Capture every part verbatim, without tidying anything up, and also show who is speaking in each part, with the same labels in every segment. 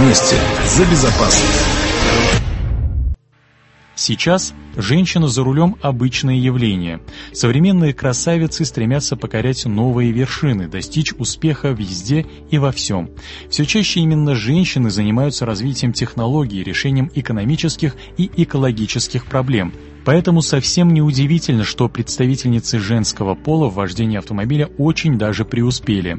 Speaker 1: Вместе за безопасность.
Speaker 2: Сейчас женщина за рулем – обычное явление. Современные красавицы стремятся покорять новые вершины, достичь успеха везде и во всем. Все чаще именно женщины занимаются развитием технологий, решением экономических и экологических проблем. Поэтому совсем неудивительно, что представительницы женского пола в вождении автомобиля очень даже преуспели.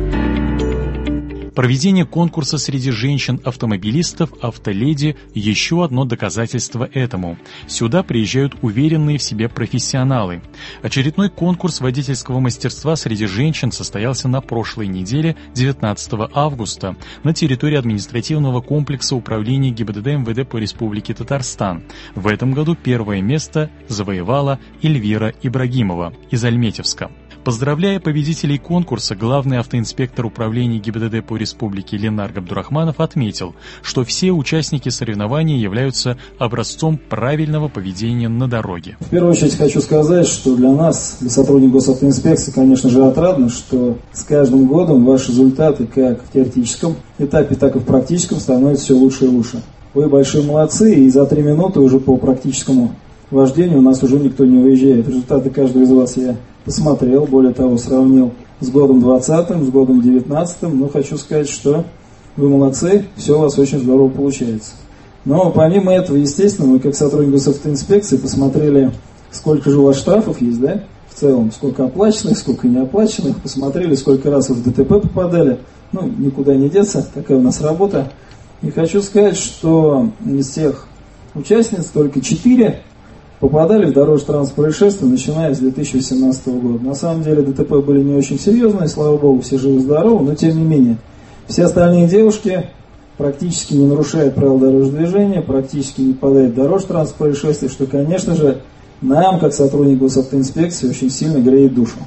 Speaker 2: Проведение конкурса среди женщин-автомобилистов «Автоледи» – еще одно доказательство этому. Сюда приезжают уверенные в себе профессионалы. Очередной конкурс водительского мастерства среди женщин состоялся на прошлой неделе, девятнадцатого августа, на территории административного комплекса управления ГИБДД эм вэ дэ по Республике Татарстан. В этом году первое место завоевала Эльвира Ибрагимова из Альметьевска. Поздравляя победителей конкурса, главный автоинспектор управления ГИБДД по республике Ленар Габдурахманов отметил, что все участники соревнований являются образцом правильного поведения на дороге.
Speaker 3: В первую очередь хочу сказать, что для нас, для сотрудников госавтоинспекции, конечно же, отрадно, что с каждым годом ваши результаты как в теоретическом этапе, так и в практическом становятся все лучше и лучше. Вы большие молодцы, и за три минуты уже по практическому вождению у нас уже никто не уезжает. Результаты каждого из вас я посмотрел, более того, сравнил с годом двадцатым, с годом девятнадцатым, но хочу сказать, что вы молодцы, все у вас очень здорово получается. Но помимо этого, естественно, мы как сотрудники госавтоинспекции посмотрели, сколько же у вас штрафов есть, да, в целом, сколько оплаченных, сколько неоплаченных, посмотрели, сколько раз вы в дэ тэ пэ попадали, ну, никуда не деться, такая у нас работа. И хочу сказать, что из всех участниц только четыре попадали в дорожно-транспортные происшествия, начиная с две тысячи восемнадцатого года. На самом деле дэ тэ пэ были не очень серьезные, слава богу, все живы-здоровы, но тем не менее. Все остальные девушки практически не нарушают правила дорожного движения, практически не попадают в дорожно-транспортные происшествия, что, конечно же, нам, как сотрудникам госавтоинспекции, очень сильно греет душу.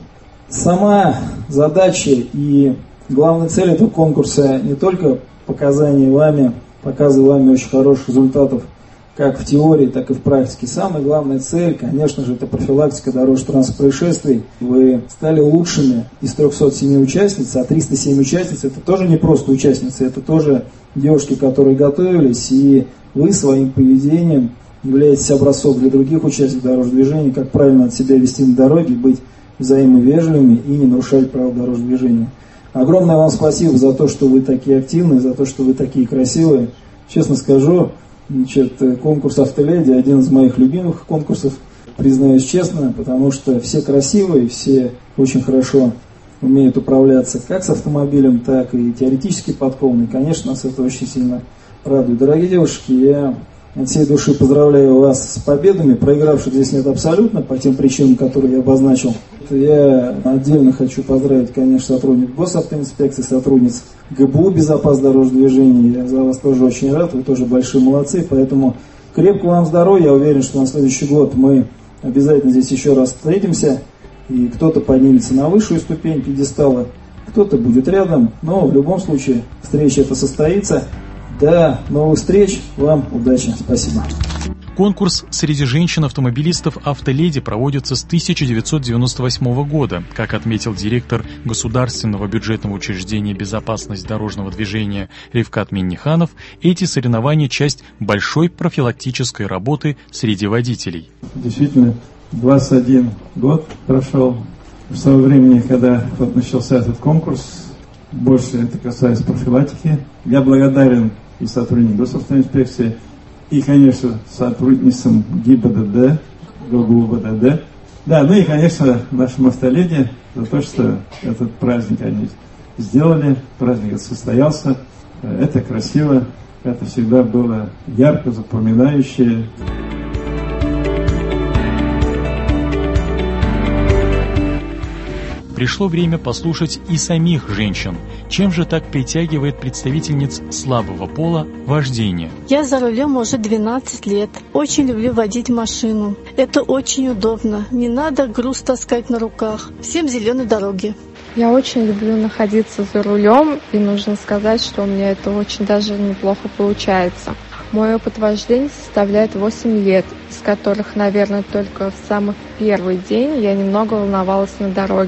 Speaker 3: Сама задача и главная цель этого конкурса не только показание вами, показывание вами очень хороших результатов как в теории, так и в практике. Самая главная цель, конечно же, это профилактика дорожно-транспортных происшествий. Вы стали лучшими из трёхсот семи участниц, а триста семь участниц – это тоже не просто участницы, это тоже девушки, которые готовились, и вы своим поведением являетесь образцом для других участников дорожного движения, как правильно от себя вести на дороге, быть взаимовежливыми и не нарушать правила дорожного движения. Огромное вам спасибо за то, что вы такие активные, за то, что вы такие красивые. Честно скажу, Значит, конкурс «Автоледи» один из моих любимых конкурсов, признаюсь честно, потому что все красивые, все очень хорошо умеют управляться как с автомобилем, так и теоретически подкованные. Конечно, нас это очень сильно радует. Дорогие девушки, я от всей души поздравляю вас с победами. Проигравших здесь нет абсолютно, по тем причинам, которые я обозначил. Я отдельно хочу поздравить, конечно, сотрудников госавтоинспекции, сотрудниц гэ бэ у «Безопасность дорожного движения». Я за вас тоже очень рад, вы тоже большие молодцы, поэтому крепкого вам здоровья. Я уверен, что на следующий год мы обязательно здесь еще раз встретимся, и кто-то поднимется на высшую ступень пьедестала, кто-то будет рядом, но в любом случае встреча эта состоится. До новых встреч, вам удачи, спасибо.
Speaker 2: Конкурс среди женщин-автомобилистов «Автоледи» проводится с тысяча девятьсот девяносто восьмого года. Как отметил директор Государственного бюджетного учреждения «Безопасность дорожного движения» Ревкат Минниханов, эти соревнования – часть большой профилактической работы среди водителей.
Speaker 4: Действительно, двадцать один год прошел. С того времени, когда вот начался этот конкурс, больше это касается профилактики. Я благодарен и сотрудникам госавтоинспекции, и, конечно, сотрудницам ГИБДД, гэ бэ у бэ дэ дэ. Да, ну и, конечно, нашим «Автоледи» за то, что этот праздник они сделали, праздник состоялся. Это красиво, это всегда было ярко, запоминающее.
Speaker 2: Пришло время послушать и самих женщин. Чем же так притягивает представительниц слабого пола вождение?
Speaker 5: Я за рулем уже двенадцать лет. Очень люблю водить машину. Это очень удобно. Не надо груз таскать на руках. Всем зеленой дороги.
Speaker 6: Я очень люблю находиться за рулем, и нужно сказать, что у меня это очень даже неплохо получается. Мой опыт вождения составляет восемь лет, из которых, наверное, только в самый первый день я немного волновалась на дороге.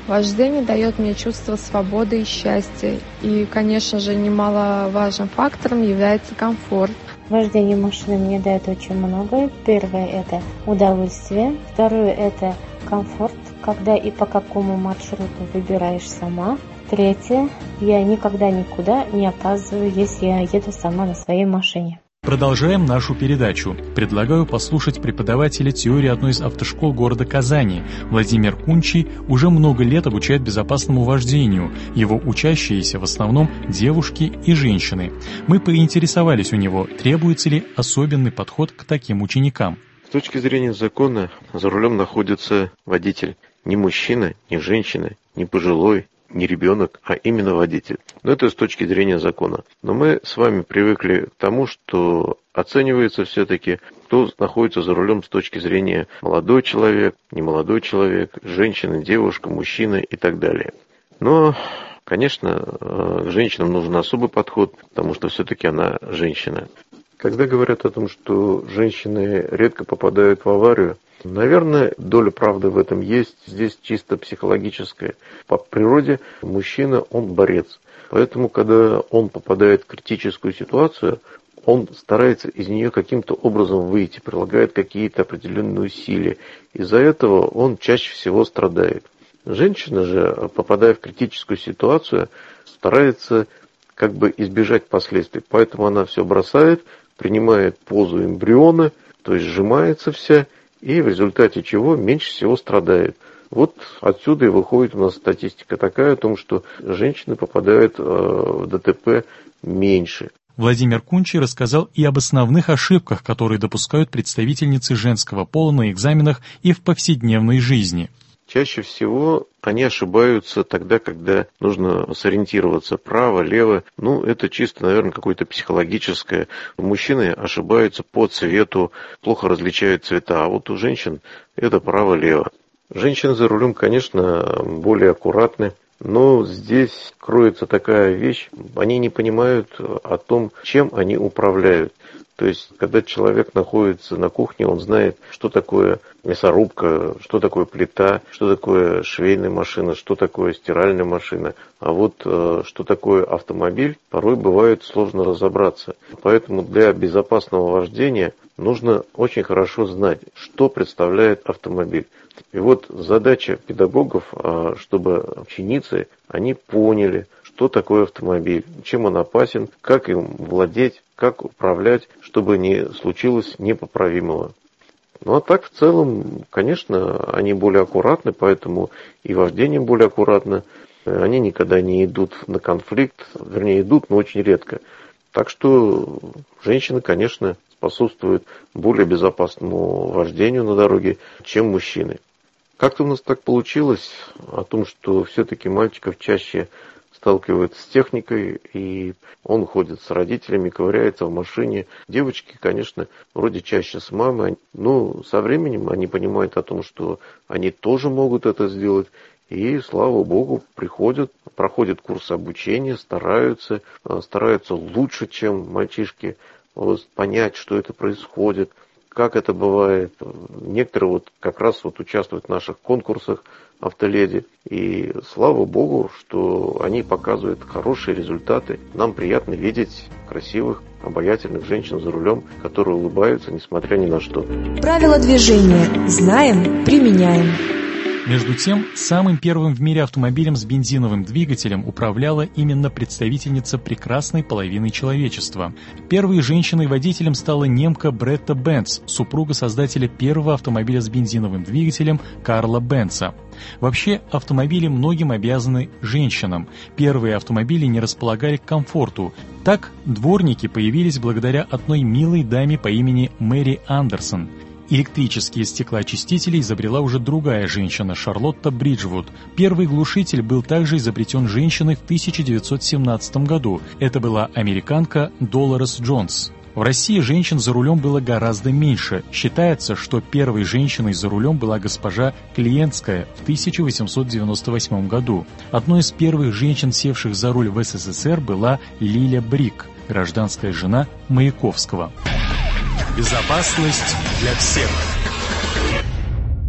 Speaker 6: Вождение дает мне чувство свободы и счастья. И, конечно же, немаловажным фактором является комфорт.
Speaker 7: Вождение машины мне дает очень много. Первое – это удовольствие. Второе – это комфорт, когда и по какому маршруту выбираешь сама. Третье – я никогда никуда не опаздываю, если я еду сама на своей машине.
Speaker 2: Продолжаем нашу передачу. Предлагаю послушать преподавателя теории одной из автошкол города Казани. Владимир Кунчий уже много лет обучает безопасному вождению. Его учащиеся в основном девушки и женщины. Мы поинтересовались у него, требуется ли особенный подход к таким ученикам.
Speaker 8: С точки зрения закона за рулем находится водитель. Не мужчина, не женщина, не пожилой, не ребенок, а именно водитель. Но это с точки зрения закона. Но мы с вами привыкли к тому, что оценивается все-таки, кто находится за рулем с точки зрения молодой человек, немолодой человек, женщина, девушка, мужчина и так далее. Но, конечно, к женщинам нужен особый подход, потому что все-таки она женщина. Когда говорят о том, что женщины редко попадают в аварию, наверное, доля правды в этом есть. Здесь чисто психологическая. По природе мужчина, он борец. Поэтому, когда он попадает в критическую ситуацию, он старается из нее каким-то образом выйти, прилагает какие-то определенные усилия. Из-за этого он чаще всего страдает. Женщина же, попадая в критическую ситуацию, старается как бы избежать последствий. Поэтому она все бросает, принимает позу эмбриона, то есть сжимается вся, и в результате чего меньше всего страдает. Вот отсюда и выходит у нас статистика такая о том, что женщины попадают в ДТП меньше.
Speaker 2: Владимир Кунчий рассказал и об основных ошибках, которые допускают представительницы женского пола на экзаменах и в повседневной жизни.
Speaker 8: Чаще всего они ошибаются тогда, когда нужно сориентироваться право, лево. Ну, это чисто, наверное, какое-то психологическое. Мужчины ошибаются по цвету, плохо различают цвета, а вот у женщин это право-лево. Женщины за рулем, конечно, более аккуратны, но здесь кроется такая вещь, они не понимают о том, чем они управляют. То есть, когда человек находится на кухне, он знает, что такое мясорубка, что такое плита, что такое швейная машина, что такое стиральная машина. А вот э, что такое автомобиль, порой бывает сложно разобраться. Поэтому для безопасного вождения нужно очень хорошо знать, что представляет автомобиль. И вот задача педагогов, чтобы ученицы, они поняли, что такое автомобиль, чем он опасен, как им владеть, как управлять, чтобы не случилось непоправимого. Ну а так в целом, конечно, они более аккуратны, поэтому и вождение более аккуратно. Они никогда не идут на конфликт, вернее идут, но очень редко. Так что женщины, конечно, способствуют более безопасному вождению на дороге, чем мужчины. Как-то у нас так получилось о том, что все-таки мальчиков чаще сталкиваются с техникой, и он ходит с родителями, ковыряется в машине. Девочки, конечно, вроде чаще с мамой, но со временем они понимают о том, что они тоже могут это сделать, и, слава богу, приходят, проходят курсы обучения, стараются, стараются лучше, чем мальчишки, понять, что это происходит, как это бывает. Некоторые вот как раз вот участвуют в наших конкурсах автоледи. И слава богу, что они показывают хорошие результаты. Нам приятно видеть красивых, обаятельных женщин за рулем, которые улыбаются, несмотря ни на что.
Speaker 9: Правила движения. Знаем, применяем.
Speaker 2: Между тем, самым первым в мире автомобилем с бензиновым двигателем управляла именно представительница прекрасной половины человечества. Первой женщиной-водителем стала немка Бретта Бенц, супруга создателя первого автомобиля с бензиновым двигателем Карла Бенца. Вообще, автомобили многим обязаны женщинам. Первые автомобили не располагали к комфорту. Так, дворники появились благодаря одной милой даме по имени Мэри Андерсон. Электрические стеклоочистители изобрела уже другая женщина, Шарлотта Бриджвуд. Первый глушитель был также изобретен женщиной в тысяча девятьсот семнадцатом году. Это была американка Долорес Джонс. В России женщин за рулем было гораздо меньше. Считается, что первой женщиной за рулем была госпожа Клиентская в тысяча восемьсот девяносто восьмом году. Одной из первых женщин, севших за руль в СССР, была Лиля Брик, гражданская жена Маяковского.
Speaker 1: Безопасность для всех.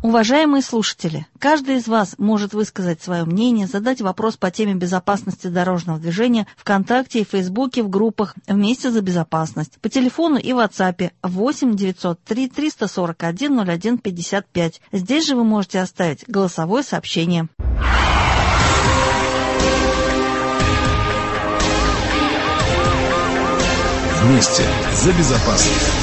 Speaker 10: Уважаемые слушатели, каждый из вас может высказать свое мнение, задать вопрос по теме безопасности дорожного движения ВКонтакте и Фейсбуке в группах «Вместе за безопасность» по телефону и в WhatsApp восемь девятьсот три триста сорок один ноль один пятьдесят пять. Здесь же вы можете оставить голосовое сообщение.
Speaker 1: Вместе за безопасность.